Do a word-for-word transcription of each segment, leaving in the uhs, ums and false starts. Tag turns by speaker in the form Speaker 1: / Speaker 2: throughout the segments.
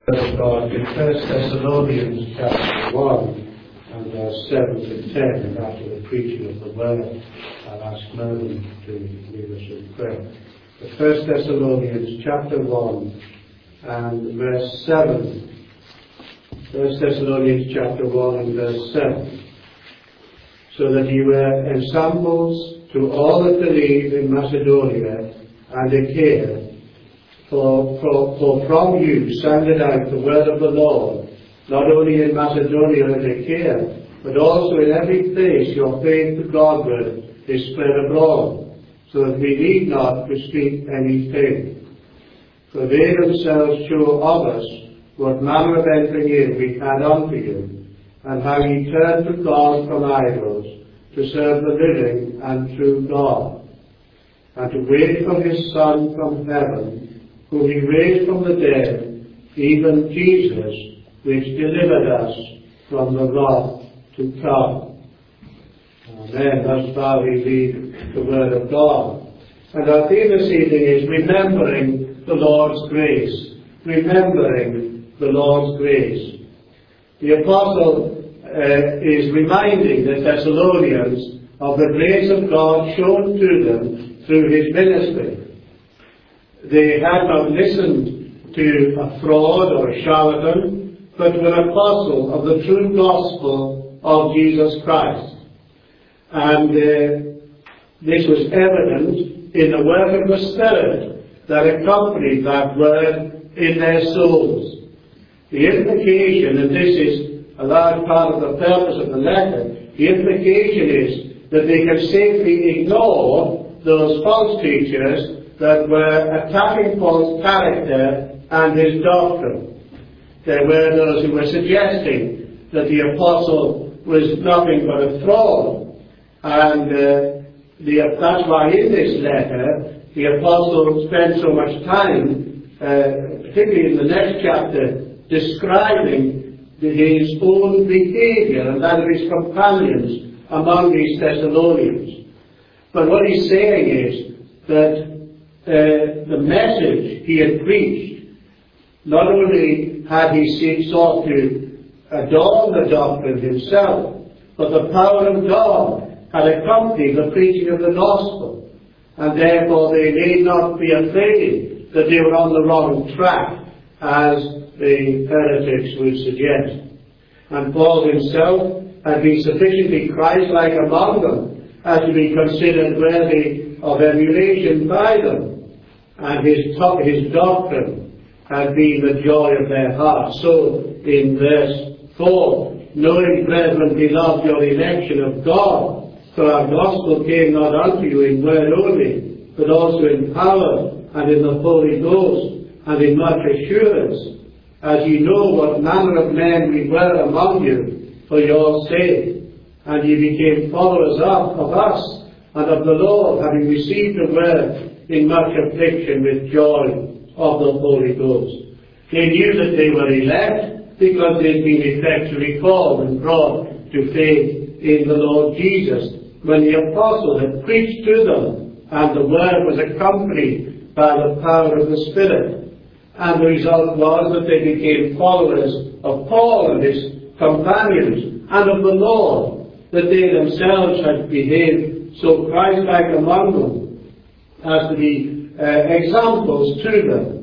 Speaker 1: of God in First Thessalonians chapter one and verse seven to ten, and after the preaching of the word, I'll ask Merlin to lead us in prayer. But First Thessalonians chapter one and verse seven. First Thessalonians chapter one and verse seven. So that ye were ensamples to all that believe in Macedonia and Achaia, For, for, for from you sounded out the word of the Lord, not only in Macedonia and Achaia, but also in every place your faith to Godward is spread abroad, so that we need not to speak anything. For they themselves show of us what manner of entering in we had unto you, and how ye turned to God from idols, to serve the living and true God, and to wait for his Son from heaven, whom he raised from the dead, even Jesus, which delivered us from the wrath to come. Amen. Thus far we read the word of God. And our theme this evening is remembering the Lord's grace. Remembering the Lord's grace. The Apostle uh, is reminding the Thessalonians of the grace of God shown to them through his ministry. They had not listened to a fraud or a charlatan, but to an apostle of the true gospel of Jesus Christ. And uh, this was evident in the work of the Spirit that accompanied that word in their souls. The implication, and this is a large part of the purpose of the letter, the implication is that they can safely ignore those false teachers that were attacking Paul's character and his doctrine. There were those who were suggesting that the apostle was nothing but a fraud. And uh, the, that's why in this letter the apostle spent so much time, uh, particularly in the next chapter, describing his own behavior and that of his companions among these Thessalonians. But what he's saying is that Uh, the message he had preached, not only had he sought to adorn the doctrine himself, but the power of God had accompanied the preaching of the gospel, and therefore they need not be afraid that they were on the wrong track, as the heretics would suggest. And Paul himself had been sufficiently Christ-like among them as to be considered worthy of emulation by them. And his, top, his doctrine had been the joy of their hearts. So, in verse four, knowing, brethren, beloved, your election of God, for our gospel came not unto you in word only, but also in power, and in the Holy Ghost, and in much assurance, as ye know what manner of men we were among you, for your sake. And ye became followers of, of us, and of the Lord, having received the word, in much affliction with joy of the Holy Ghost. They knew that they were elect because they'd been effectually called and brought to faith in the Lord Jesus when the apostle had preached to them, and the word was accompanied by the power of the Spirit. And the result was that they became followers of Paul and his companions and of the Lord, that they themselves had behaved so Christ-like among them as to be uh, examples to them.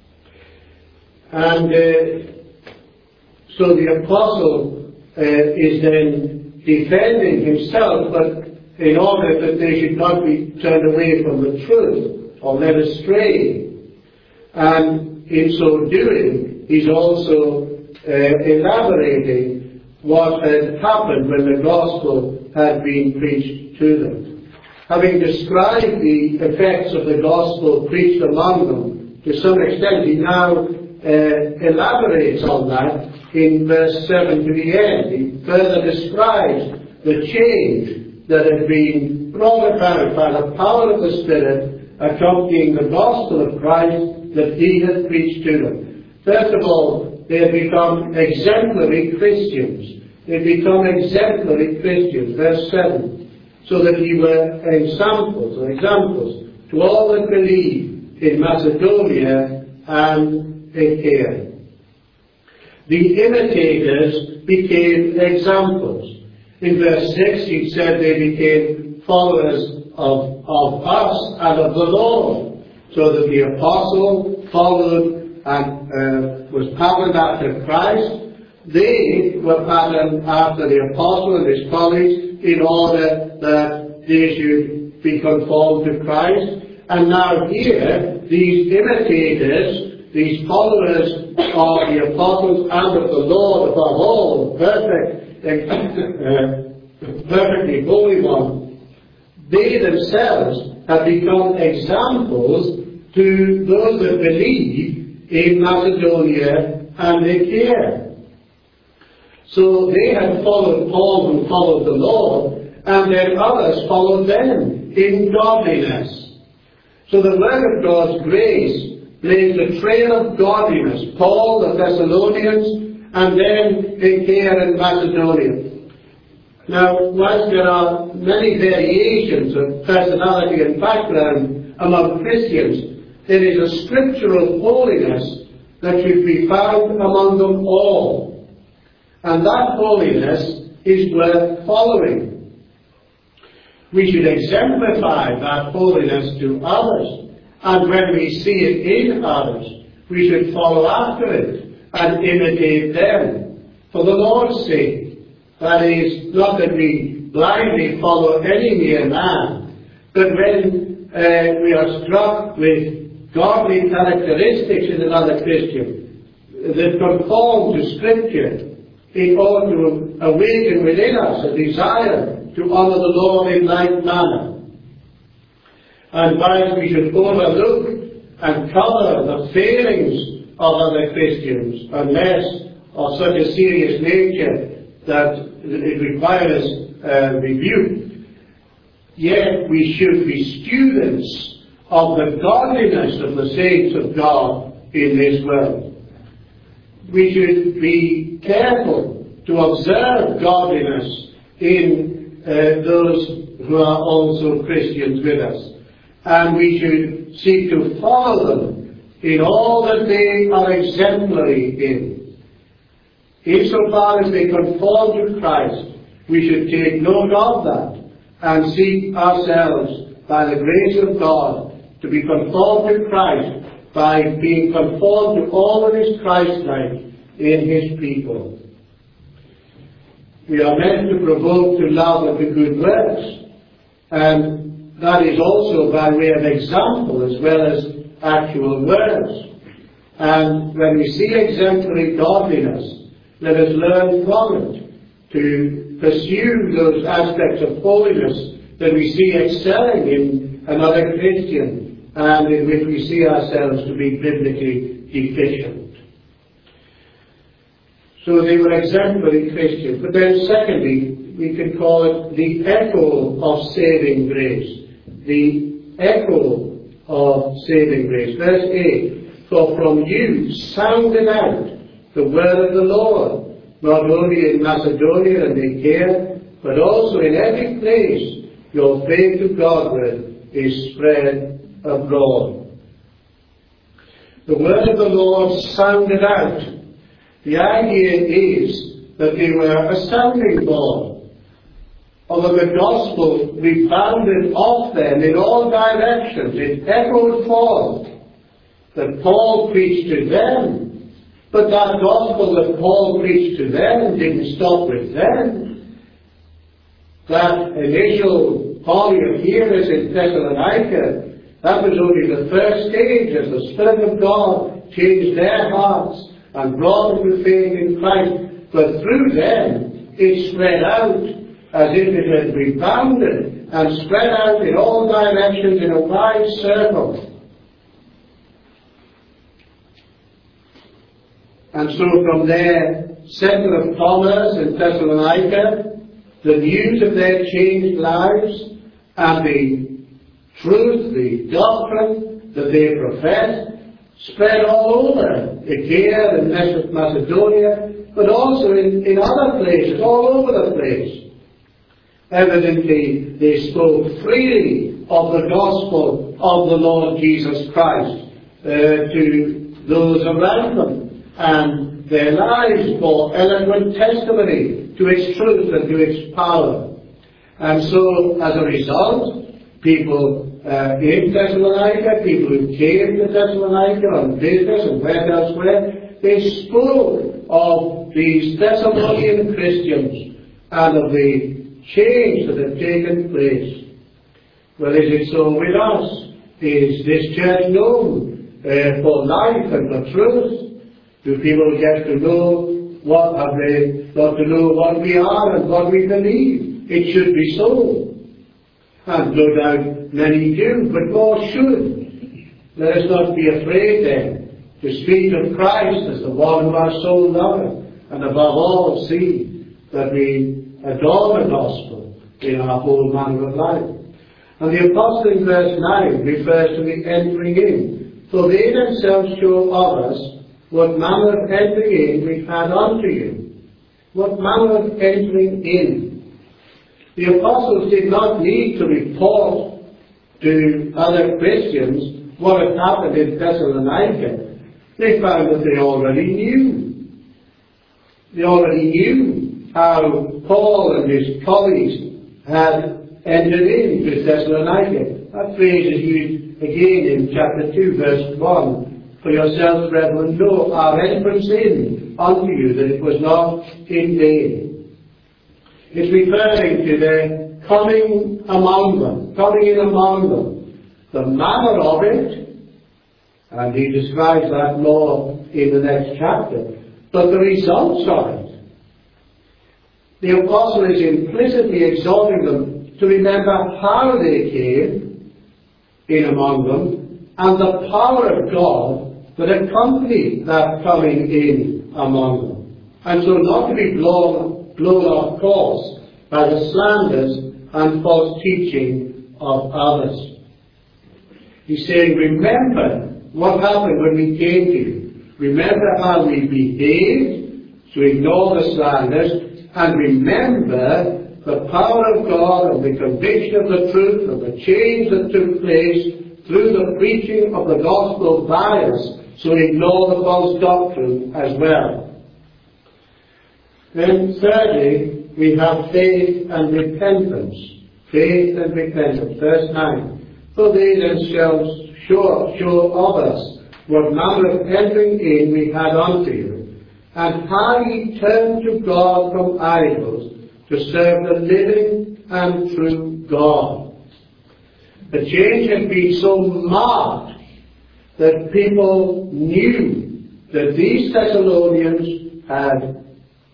Speaker 1: And uh, so the apostle uh, is then defending himself, but in order that they should not be turned away from the truth or led astray. And in so doing, he's also uh, elaborating what had happened when the gospel had been preached to them. Having described the effects of the gospel preached among them, to some extent he now uh, elaborates on that in verse seven to the end. He further describes the change that had been brought about by the power of the Spirit accompanying the gospel of Christ that he had preached to them. First of all, they had become exemplary Christians. They had become exemplary Christians. Verse seven. So that ye were ensamples or examples to all that believe in Macedonia and Achaia. The imitators became examples. In verse six, he said they became followers of, of us and of the Lord, so that the apostle followed and uh, was patterned after Christ. They were patterned after the apostle and his colleagues in order that they should be conformed to Christ. And now here, these imitators, these followers of the apostles and of the Lord above all, perfect, uh, perfectly holy one, they themselves have become examples to those that believe in Macedonia and Achaia. So they had followed Paul who followed the Lord, and then others followed them in godliness. So the word of God's grace lays the trail of godliness, Paul, the Thessalonians, and then Achaia and Macedonia. Now, whilst there are many variations of personality and background among Christians, there is a scriptural holiness that should be found among them all. And that holiness is worth following. We should exemplify that holiness to others. And when we see it in others, we should follow after it and imitate them for the Lord's sake. That is, not that we blindly follow any mere man, but when uh, we are struck with godly characteristics in another Christian that conform to Scripture, it ought to awaken within us a desire to honour the Lord in like manner. And whilst we should overlook and cover the failings of other Christians, unless of such a serious nature that it requires uh, rebuke, yet we should be students of the godliness of the saints of God in this world. We should be careful to observe godliness in uh, those who are also Christians with us. And we should seek to follow them in all that they are exemplary in. Insofar as they conform to Christ, we should take note of that and seek ourselves, by the grace of God, to be conformed to Christ by being conformed to all that is Christ-like in His people. We are meant to provoke to love and to good works, and that is also by way of example as well as actual words. And when we see exemplary godliness, let us learn from it to pursue those aspects of holiness that we see excelling in another Christian and in which we see ourselves to be biblically deficient. So they were exemplary Christians. But then secondly, we can call it the echo of saving grace. The echo of saving grace. Verse eight, for from you sounded out the word of the Lord, not only in Macedonia and Achaia, but also in every place your faith to Godward is spread abroad. The word of the Lord sounded out. The idea is that they were a sounding board, although the gospel rebounded off them in all directions. It echoed forth that Paul preached to them, but that gospel that Paul preached to them didn't stop with them. That initial body of hearers in Thessalonica, that was only the first stage as the Spirit of God changed their hearts and brought them to faith in Christ. But through them, it spread out as if it had rebounded and spread out in all directions in a wide circle. And so from their centre of commerce in Thessalonica, the news of their changed lives and the truth, the doctrine that they professed, spread all over Achaia and Macedonia, but also in, in other places, all over the place. Evidently, they spoke freely of the gospel of the Lord Jesus Christ uh, to those around them, and their lives bore eloquent testimony to its truth and to its power. And so, as a result, people uh, in Thessalonica, people who came to Thessalonica on business and went elsewhere, they spoke of these Thessalonian Christians and of the change that had taken place. Well, is it so with us? Is this church known uh, for life and for truth? Do people get to know what have they got to know what we are and what we believe? It should be so. And no doubt many do, but more should. Let us not be afraid then to speak of Christ as the one who our soul loveth, and above all see that we adore the gospel in our whole manner of life. And the apostle in verse nine refers to the entering in. For they themselves show of us what manner of entering in we had unto you. What manner of entering in? The apostles did not need to report to other Christians what had happened in Thessalonica. They found that they already knew. They already knew how Paul and his colleagues had entered into Thessalonica. That phrase is used again in chapter two, verse one. For yourselves, brethren, know our entrance in unto you, that it was not in vain. It's referring to their coming among them, coming in among them, the manner of it, and he describes that more in the next chapter, but the results of it. The apostle is implicitly exhorting them to remember how they came in among them, and the power of God that accompanied that coming in among them. And so not to be blown, blown off course by the slanders and false teaching of others. He's saying, remember what happened when we came to you. Remember how we behaved to ignore the slanders, and remember the power of God and the conviction of the truth and the change that took place through the preaching of the gospel by us, so ignore the false doctrine as well. Then thirdly, we have faith and repentance. Faith and repentance. Verse nine. For they themselves show, show of us what manner of entering in we had unto you, and how ye turned to God from idols to serve the living and true God. The change had been so marked that people knew that these Thessalonians had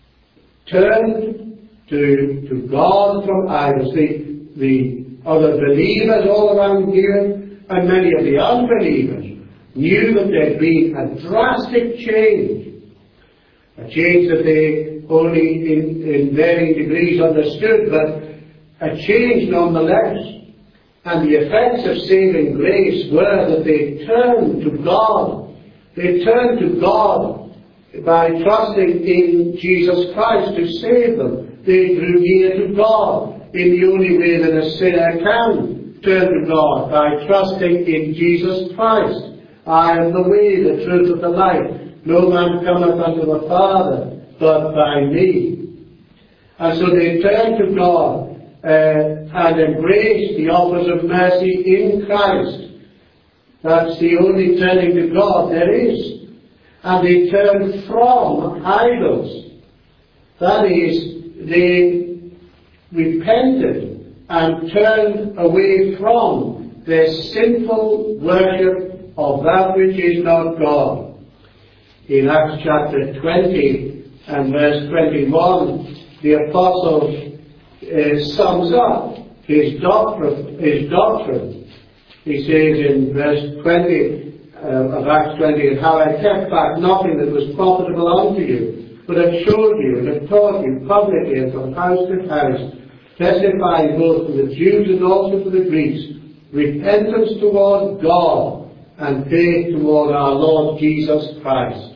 Speaker 1: turned to, to God from idols. The, the other believers all around here and many of the unbelievers knew that there had been a drastic change, a change that they only in, in varying degrees understood, but a change nonetheless. And the effects of saving grace were that they turned to God. They turned to God by trusting in Jesus Christ to save them. They drew near to God in the only way that a sinner can turn to God, by trusting in Jesus Christ. I am the way, the truth, and the life. No man cometh unto the Father but by me. And so they turned to God Uh, and embrace the offers of mercy in Christ. That's the only turning to God there is. And they turned from idols. That is, they repented and turned away from their sinful worship of that which is not God. In Acts chapter twenty and verse twenty-one, the apostle Uh, sums up his doctrine, his doctrine. He says in verse twenty uh, of Acts twenty, and how I kept back nothing that was profitable unto you, but have showed you and have taught you publicly and from house to house, testifying both to the Jews and also to the Greeks, repentance toward God and faith toward our Lord Jesus Christ.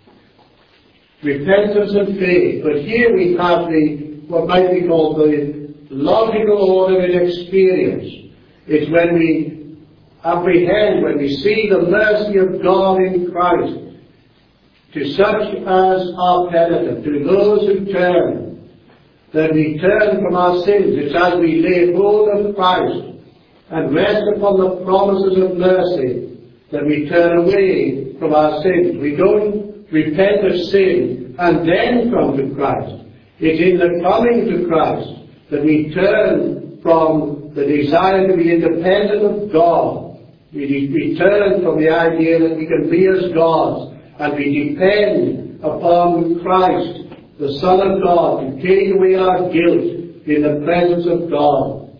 Speaker 1: Repentance and faith. But here we have the what might be called the logical order in experience. It's when we apprehend, when we see the mercy of God in Christ, to such as are penitent, to those who turn, that we turn from our sins. It's as we lay hold of Christ and rest upon the promises of mercy that we turn away from our sins. We don't repent of sin and then come to Christ. It's in the coming to Christ that we turn from the desire to be independent of God. We, we turn from the idea that we can be as gods, and we depend upon Christ, the Son of God, to take away our guilt in the presence of God.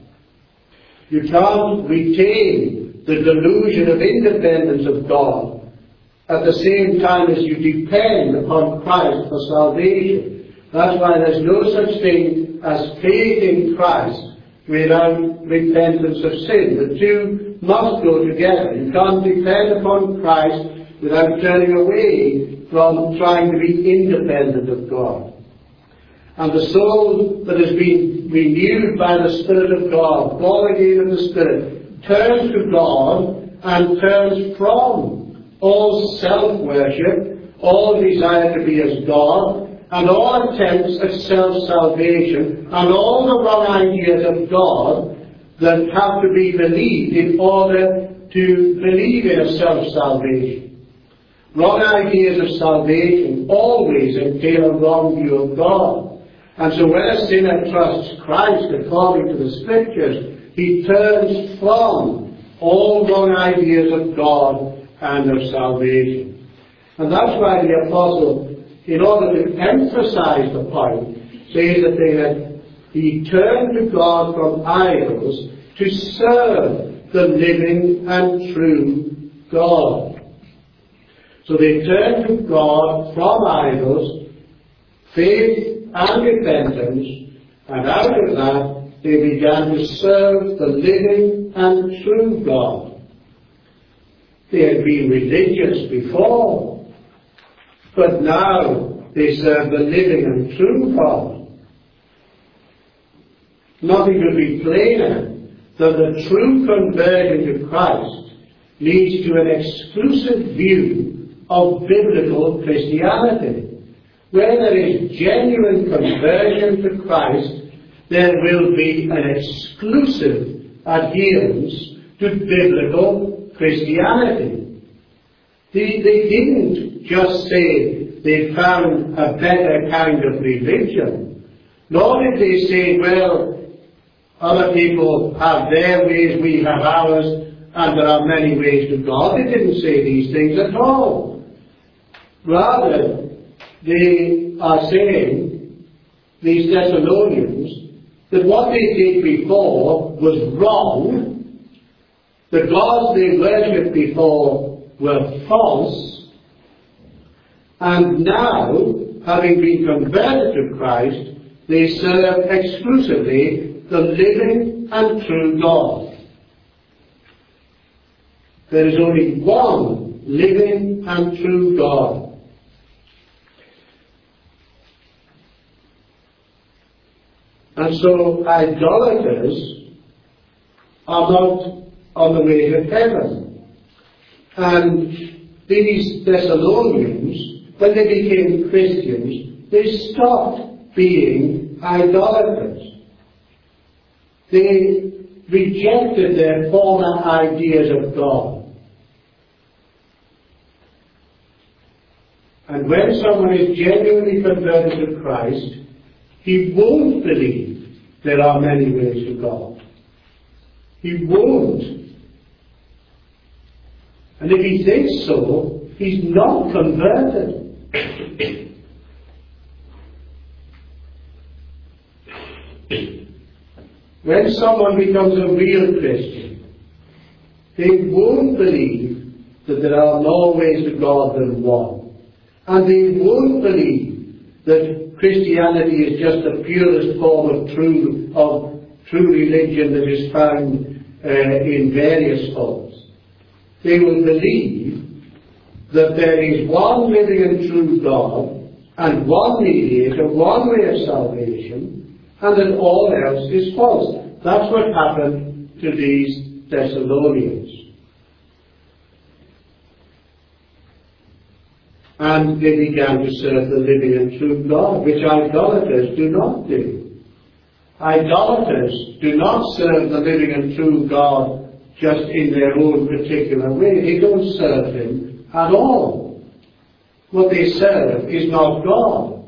Speaker 1: You can't retain the delusion of independence of God at the same time as you depend upon Christ for salvation. That's why there's no such thing as faith in Christ without repentance of sin. The two must go together. You can't depend upon Christ without turning away from trying to be independent of God. And the soul that has been renewed by the Spirit of God, born again of the Spirit, turns to God and turns from all self-worship, all desire to be as God, and all attempts at self-salvation, and all the wrong ideas of God that have to be believed in order to believe in a self-salvation. Wrong ideas of salvation always entail a wrong view of God. And so when a sinner trusts Christ according to the Scriptures, he turns from all wrong ideas of God and of salvation. And that's why the Apostle, in order to emphasize the point, says that they had, he turned to God from idols to serve the living and true God. So they turned to God from idols, faith and repentance, and out of that they began to serve the living and true God. They had been religious before, but now they serve the living and true God. Nothing could be plainer than the true conversion to Christ leads to an exclusive view of biblical Christianity. Where there is genuine conversion to Christ, there will be an exclusive adherence to biblical Christianity. They, they didn't just say they found a better kind of religion, nor did they say, well, other people have their ways, we have ours, and there are many ways to God. They didn't say these things at all. Rather, they are saying, these Thessalonians, that what they did before was wrong, the gods they worshipped before were false, and now, having been converted to Christ, they serve exclusively the living and true God. There is only one living and true God. And so idolaters are not on the way to heaven. And these Thessalonians, when they became Christians, they stopped being idolaters. They rejected their former ideas of God. And when someone is genuinely converted to Christ, he won't believe there are many ways to God. He won't. And if he thinks so, he's not converted. When someone becomes a real Christian, they won't believe that there are more ways to God than one. And they won't believe that Christianity is just the purest form of true, of true religion that is found uh, in various forms. They will believe that there is one living and true God, and one mediator, one way of salvation, and that all else is false. That's what happened to these Thessalonians. And they began to serve the living and true God, which idolaters do not do. Idolaters do not serve the living and true God just in their own particular way. They don't serve Him at all. What they serve is not God.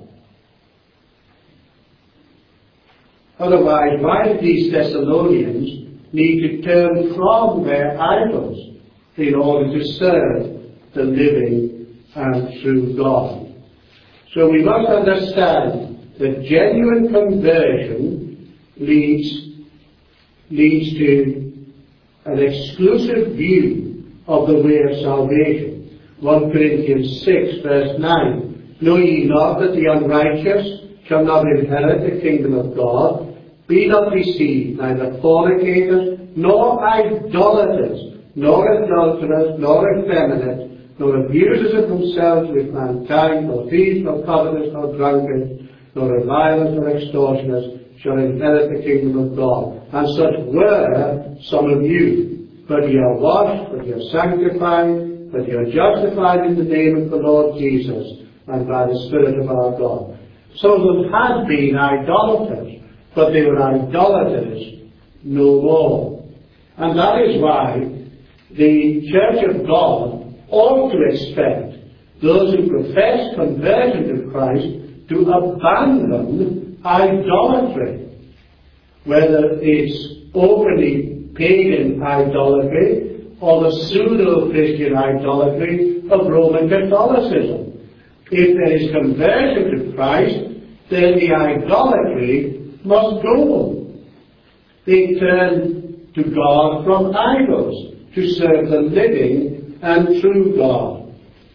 Speaker 1: Otherwise, why did these Thessalonians need to turn from their idols in order to serve the living and true God? So we must understand that genuine conversion leads, leads to an exclusive view of the way of salvation. First Corinthians six verse nine, know ye not that the unrighteous shall not inherit the kingdom of God? Be not deceived, neither fornicators, nor idolaters, nor adulterers, nor effeminate, nor abusers of themselves with mankind, nor thieves, nor covetous, nor drunkards, nor revilers, nor extortioners, shall inherit the kingdom of God. And such were some of you. But ye are washed, but ye are sanctified, but ye are justified in the name of the Lord Jesus, and by the Spirit of our God. Some of them had been idolaters, but they were idolaters no more. And that is why the Church of God ought to expect those who profess conversion to Christ to abandon idolatry, whether it's openly pagan idolatry or the pseudo-Christian idolatry of Roman Catholicism. If there is conversion to Christ, then the idolatry must go. They turn to God from idols to serve the living and true God.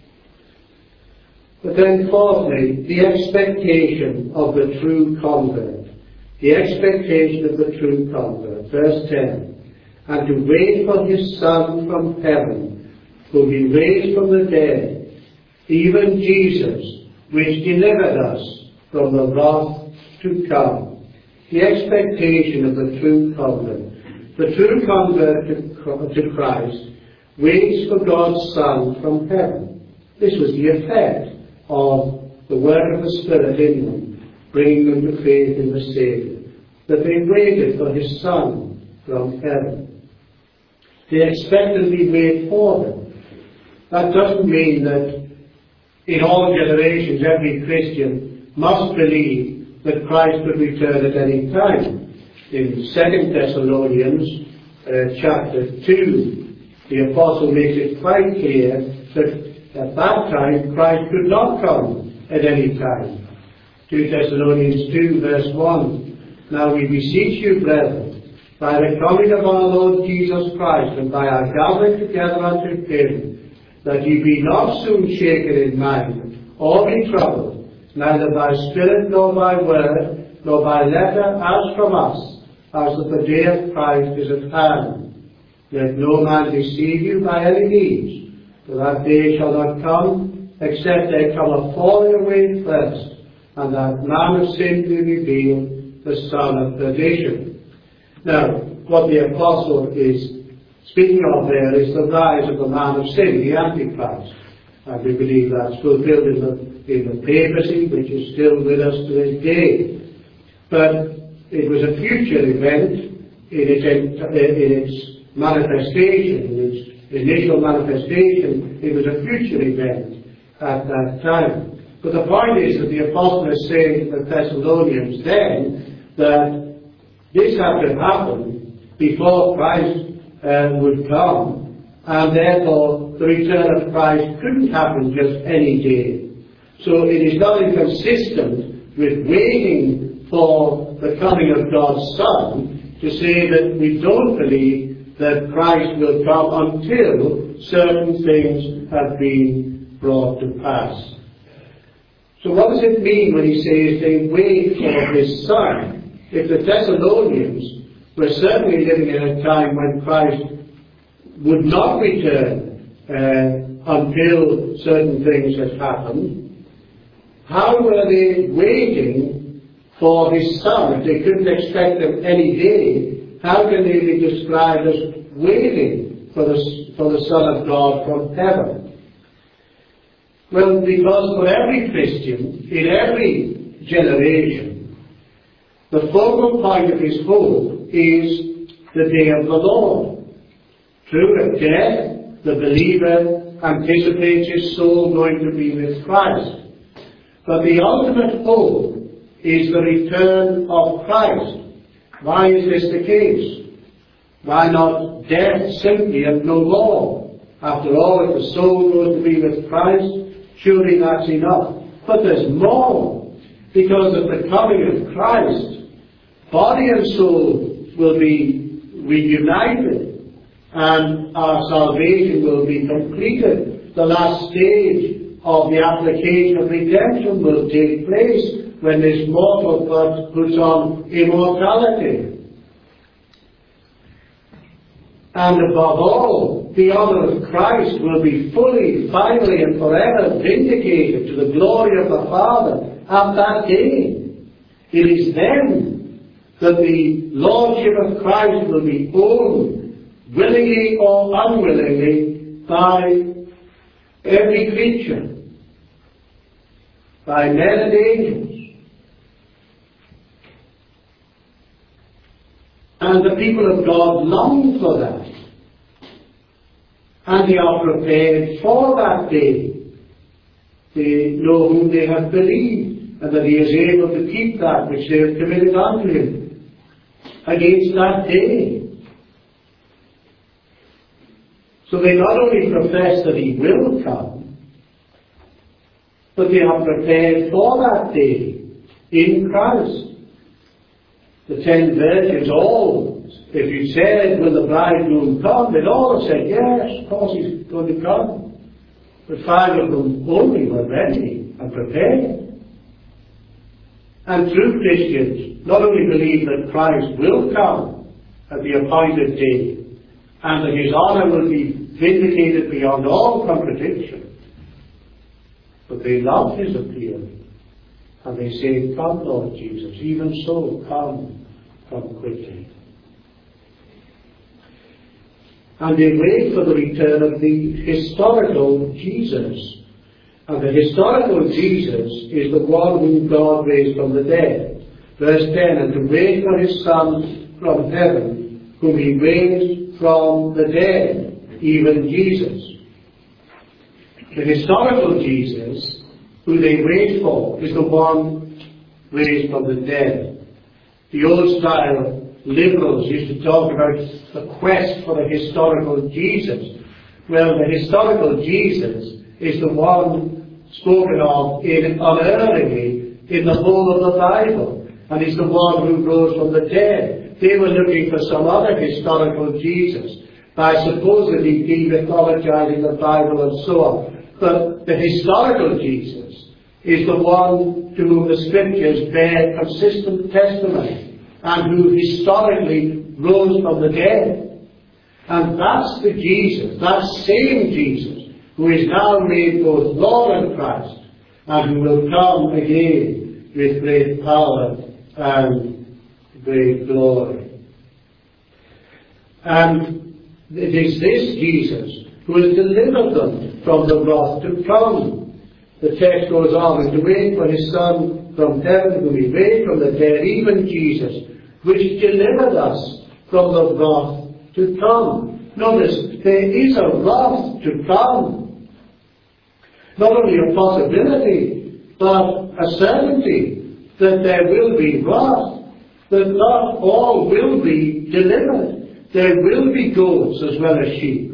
Speaker 1: But then fourthly, the expectation of the true convert. The expectation of the true convert. Verse ten. And to wait for His Son from heaven, whom He raised from the dead, even Jesus, which delivered us from the wrath to come. The expectation of the true convert. The true convert to, to Christ waits for God's Son from heaven. This was the effect of the work of the Spirit in them, bringing them to faith in the Saviour. That they waited for His Son from heaven. They expectantly wait for them. That doesn't mean that in all generations every Christian must believe that Christ would return at any time. In Second Thessalonians uh, chapter two, the Apostle makes it quite clear that at that time Christ could not come at any time. Second Thessalonians two verse one, Now we beseech you, brethren, by the coming of our Lord Jesus Christ, and by our gathering together unto Him, that ye be not soon shaken in mind, or be troubled, neither by spirit, nor by word, nor by letter, as from us, as that the day of Christ is at hand. Let no man deceive you by any means, for that day shall not come, except there come a falling away first, and that man of sin be revealed, the son of perdition. Now, what the Apostle is speaking of there is the rise of the man of sin, the Antichrist. And we believe that's fulfilled in the in the papacy, which is still with us to this day. But it was a future event in its, in its manifestation, in its initial manifestation. It was a future event at that time. But the point is that the Apostle is saying to the Thessalonians then that this had to happen before Christ uh, would come, and therefore the return of Christ couldn't happen just any day. So it is not inconsistent with waiting for the coming of God's Son to say that we don't believe that Christ will come until certain things have been brought to pass. So what does it mean when he says they wait for His Son? If the Thessalonians were certainly living in a time when Christ would not return uh, until certain things had happened, how were they waiting for His Son? If they couldn't expect Him any day, how can they be described as waiting for the, for the Son of God from heaven? Well, because for every Christian, in every generation, the focal point of his hope is the day of the Lord. True, at death, the believer anticipates his soul going to be with Christ. But the ultimate hope is the return of Christ. Why is this the case? Why not death simply and no more? After all, if the soul goes to be with Christ, surely that's enough. But there's more. Because at the coming of Christ, body and soul will be reunited, and our salvation will be completed. The last stage of the application of redemption will take place when this mortal body puts on immortality. And above all, the honour of Christ will be fully, finally, and forever vindicated to the glory of the Father at that day. It is then that the Lordship of Christ will be owned, willingly or unwillingly, by every creature, by men and angels. And the people of God long for that. And they are prepared for that day. They know whom they have believed, and that he is able to keep that which they have committed unto him against that day. So they not only profess that he will come, but they are prepared for that day in Christ. The ten virgins all, if you said, will the bridegroom come? They'd all have said, yes, of course he's going to come. But five of them only were ready and prepared. And true Christians not only believe that Christ will come at the appointed day, and that his honour will be vindicated beyond all contradiction, but they love his appearing. And they say, come, Lord Jesus, even so, come, come quickly. And they wait for the return of the historical Jesus. And the historical Jesus is the one whom God raised from the dead. Verse ten, and to wait for his Son from heaven, whom he raised from the dead, even Jesus. The historical Jesus, who they wait for, is the one raised from the dead. The old style liberals used to talk about the quest for the historical Jesus. Well, the historical Jesus is the one spoken of in, unerringly in the whole of the Bible, and he's the one who rose from the dead. They were looking for some other historical Jesus by supposedly demythologizing the Bible and so on. But the historical Jesus is the one to whom the Scriptures bear consistent testimony, and who historically rose from the dead. And that's the Jesus, that same Jesus, who is now made both Lord and Christ, and who will come again with great power and great glory. And it is this Jesus who will deliver them from the wrath to come. The text goes on, and to wait for his Son from heaven, whom he raised from the dead, even Jesus, which delivered us from the wrath to come. Notice, there is a wrath to come. Not only a possibility, but a certainty that there will be wrath, that not all will be delivered. There will be goats as well as sheep.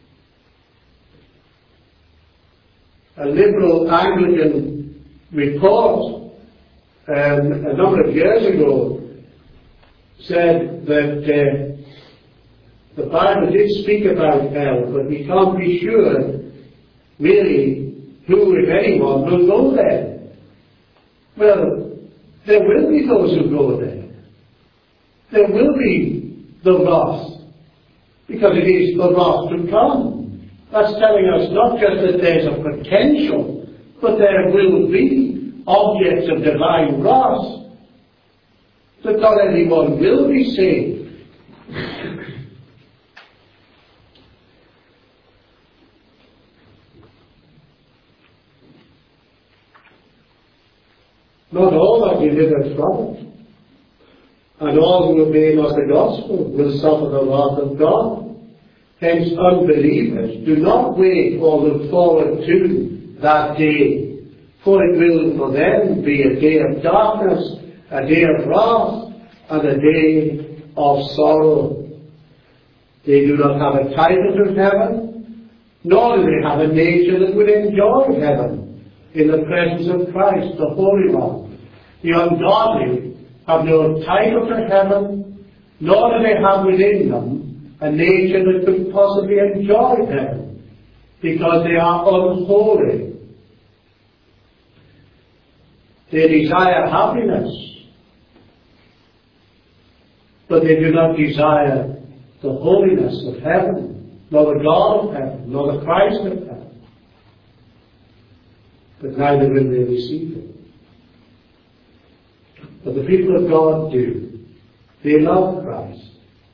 Speaker 1: A liberal Anglican report um, a number of years ago said that uh, the Bible did speak about hell, but we can't be sure really who, if anyone, will go there. Well, there will be those who go there. There will be the wrath, because it is the wrath to come. That's telling us not just that there's a potential, but there will be objects of divine wrath. That not everyone will be saved. Not all are delivered from it. And all who obey not the gospel will suffer the wrath of God. Hence, unbelievers, do not wait or look forward to that day, for it will for them be a day of darkness, a day of wrath, and a day of sorrow. They do not have a title to heaven, nor do they have a nature that would enjoy heaven in the presence of Christ, the Holy One. The ungodly have no title to heaven, nor do they have within them a nature that could possibly enjoy heaven, because they are unholy. They desire happiness, but they do not desire the holiness of heaven, nor the God of heaven, nor the Christ of heaven. But neither will they receive it. But the people of God do. They love Christ.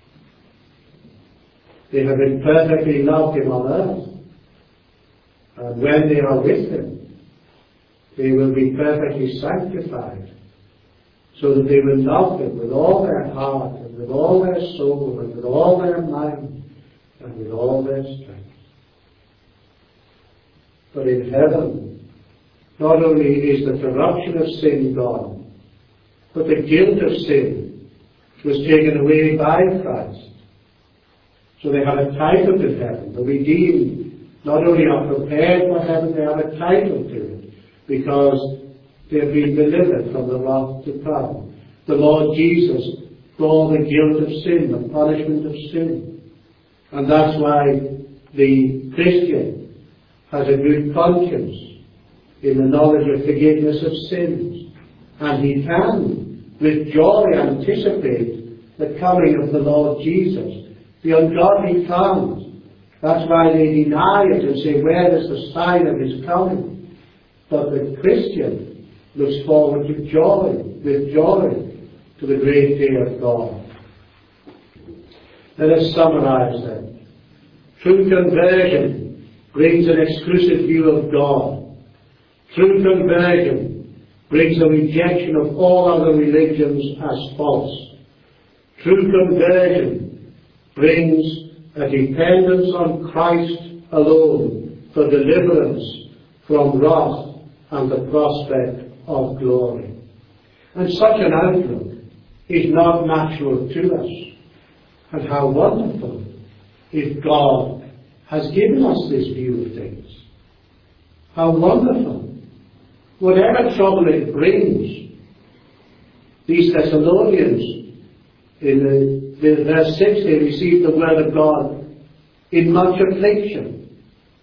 Speaker 1: They have been perfectly loved Him on earth. And when they are with Him, they will be perfectly sanctified, so that they will love Him with all their heart, and with all their soul, and with all their mind, and with all their strength. But in heaven, not only is the corruption of sin gone, but the guilt of sin was taken away by Christ. So they have a title to heaven. The redeemed not only are prepared for heaven, they have a title to it, because they have been delivered from the wrath to come. The Lord Jesus bore the guilt of sin, the punishment of sin. And that's why the Christian has a good conscience in the knowledge of forgiveness of sins. And he can, with joy, anticipate the coming of the Lord Jesus. The ungodly can't. That's why they deny it and say, where is the sign of His coming? But the Christian looks forward to joy, with joy, to the great day of God. Let us summarize then. True conversion brings an exclusive view of God. True conversion brings a rejection of all other religions as false. True conversion brings a dependence on Christ alone for deliverance from wrath and the prospect of glory. And such an outlook is not natural to us. And how wonderful if God has given us this view of things. How wonderful. Whatever trouble it brings, these Thessalonians, in the, the verse six, they received the word of God in much affliction.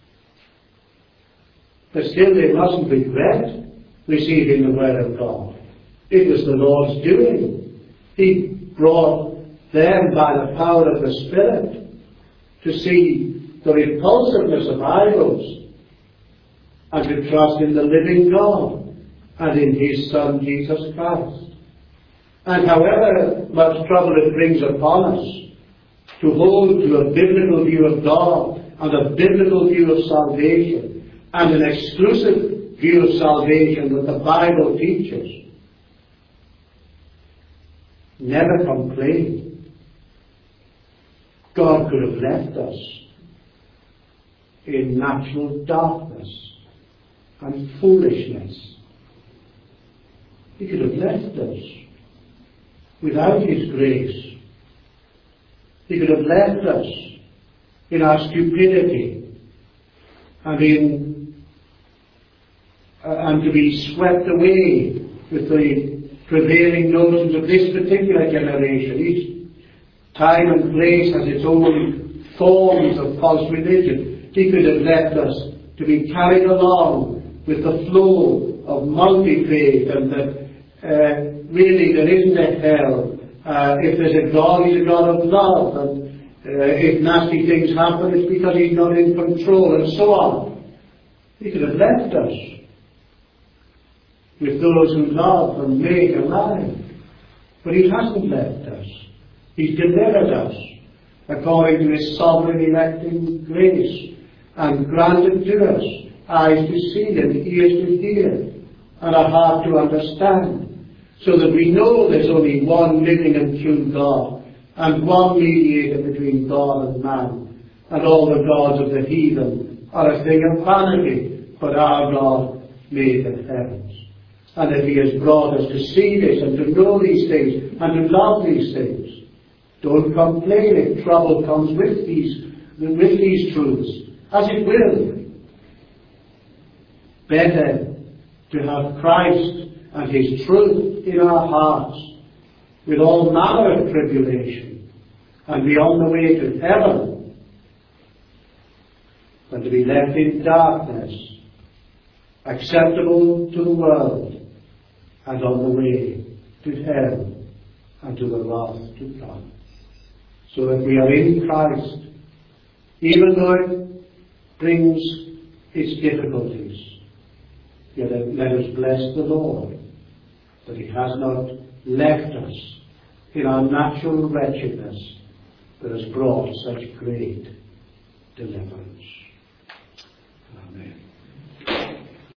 Speaker 1: But still they mustn't regret receiving the word of God. It was the Lord's doing. He brought them by the power of the Spirit to see the repulsiveness of idols and to trust in the living God and in His Son Jesus Christ. And however much trouble it brings upon us, to hold to a biblical view of God and a biblical view of salvation and an exclusive view of salvation that the Bible teaches, never complain. God could have left us in natural darkness and foolishness. He could have left us without His grace. He could have left us in our stupidity and in uh, and to be swept away with the prevailing notions of this particular generation. Each time and place has its own forms of false religion. He could have left us to be carried along with the flow of multi-faith, and that uh, really there isn't a hell. Uh, if there's a God, He's a God of love, and uh, if nasty things happen, it's because He's not in control, and so on. He could have left us with those who love and make alive. But He hasn't left us. He's delivered us according to His sovereign electing grace, and granted to us eyes to see and ears to hear and a heart to understand, so that we know there's only one living and true God, and one mediator between God and man, and all the gods of the heathen are a thing of vanity, but our God made the heavens. And if he has brought us to see this, and to know these things, and to love these things, don't complain if trouble comes with these, with these truths, as it will. Better to have Christ and his truth in our hearts, with all manner of tribulation, and be on the way to heaven, than to be left in darkness, acceptable to the world, and on the way to hell and to the wrath to come. So that we are in Christ, even though it brings its difficulties. Yet let us bless the Lord that he has not left us in our natural wretchedness, but has brought such great deliverance. Amen.